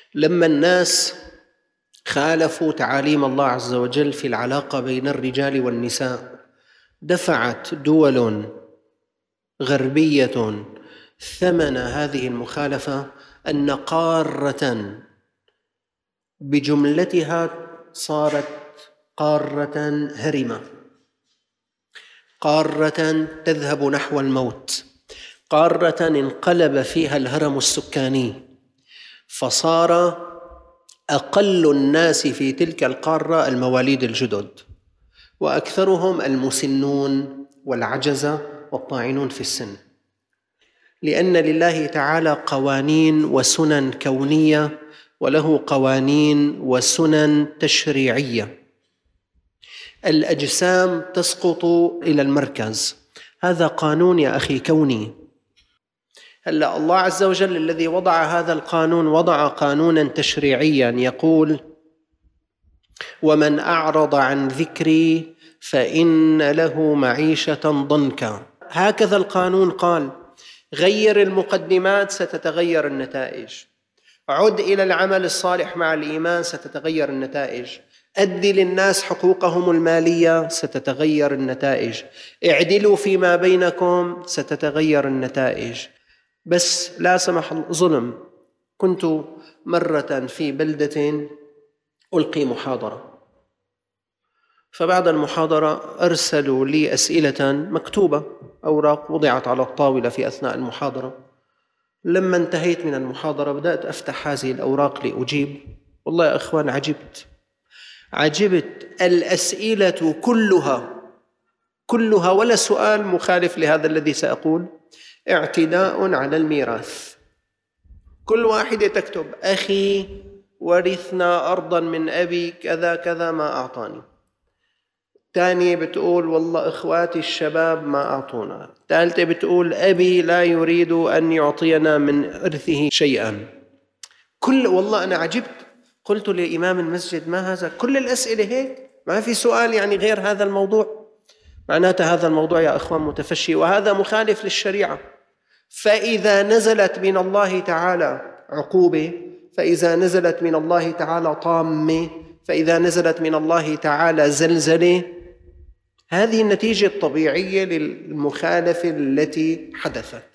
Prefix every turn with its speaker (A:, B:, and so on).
A: لما الناس خالفوا تعاليم الله عز وجل في العلاقة بين الرجال والنساء، دفعت دول غربية ثمن هذه المخالفة أن قارة بجملتها صارت قارة هرمة، قارة تذهب نحو الموت، قارة انقلب فيها الهرم السكاني، فصار أقل الناس في تلك القارة المواليد الجدد، وأكثرهم المسنون والعجزة والطاعنون في السن، لأن لله تعالى قوانين وسنن كونية، وله قوانين وسنن تشريعية. الأجسام تسقط إلى المركز، هذا قانون يا أخي كوني. هلأ الله عز وجل الذي وضع هذا القانون وضع قانونا تشريعيا يقول: ومن أعرض عن ذكري فإن له معيشة ضنكا. هكذا القانون قال: غير المقدمات ستتغير النتائج، عد إلى العمل الصالح مع الإيمان ستتغير النتائج، أدي للناس حقوقهم المالية ستتغير النتائج، اعدلوا فيما بينكم ستتغير النتائج. بس لا سمح الله ظلم. كنت مرة في بلدة ألقي محاضرة، فبعد المحاضرة أرسلوا لي أسئلة مكتوبة، أوراق وضعت على الطاولة في أثناء المحاضرة. لما انتهيت من المحاضرة بدأت أفتح هذه الأوراق لأجيب. والله يا أخوان عجبت الأسئلة كلها ولا سؤال مخالف لهذا الذي سأقول، اعتداء على الميراث. كل واحدة تكتب: أخي ورثنا أرضا من أبي كذا كذا ما أعطاني. تانية بتقول: والله إخواتي الشباب ما أعطونا. ثالثة بتقول: أبي لا يريد أن يعطينا من إرثه شيئا. والله أنا عجبت، قلت لإمام المسجد: ما هذا؟ كل الأسئلة هيك؟ ما في سؤال يعني غير هذا الموضوع؟ معناته هذا الموضوع يا أخوان متفشي، وهذا مخالف للشريعة. فإذا نزلت من الله تعالى عقوبة، فإذا نزلت من الله تعالى طامة، فإذا نزلت من الله تعالى زلزلة، هذه النتيجة الطبيعية للمخالفة التي حدثت.